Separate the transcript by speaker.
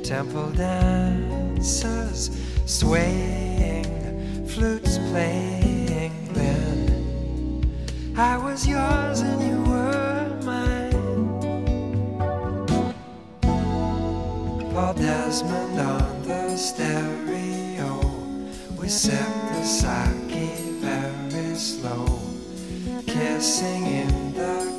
Speaker 1: temple dancers swaying, flutes playing. Then I was yours and you were mine. Paul Desmond on the stereo, we sipped the sake very slow, kissing in the